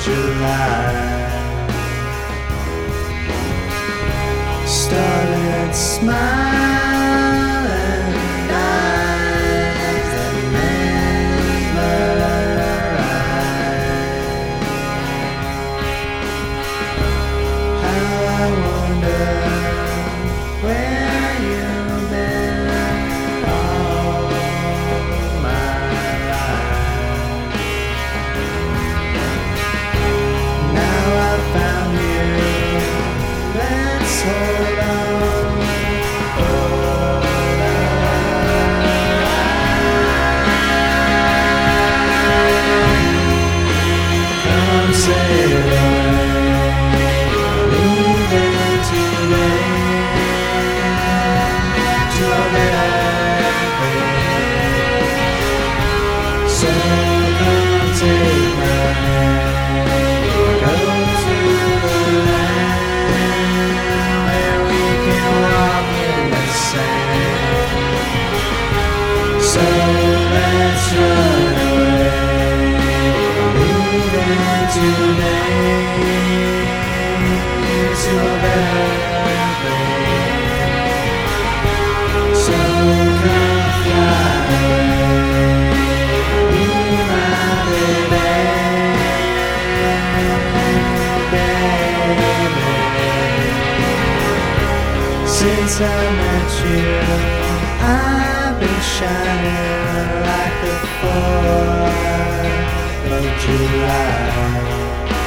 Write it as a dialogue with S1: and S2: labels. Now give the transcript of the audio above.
S1: July. Starlit smile and eyes that mesmerize. How I wonder where you've been all my life. Now I've found you. Let's hold on. Come sail away, moving today to a better place. So come take my hand, go to the land where we can walk in the sand. So let's run away, moving today to a better place. So come fly away, be my baby. Since I met you, I've been shining like the 4th of July.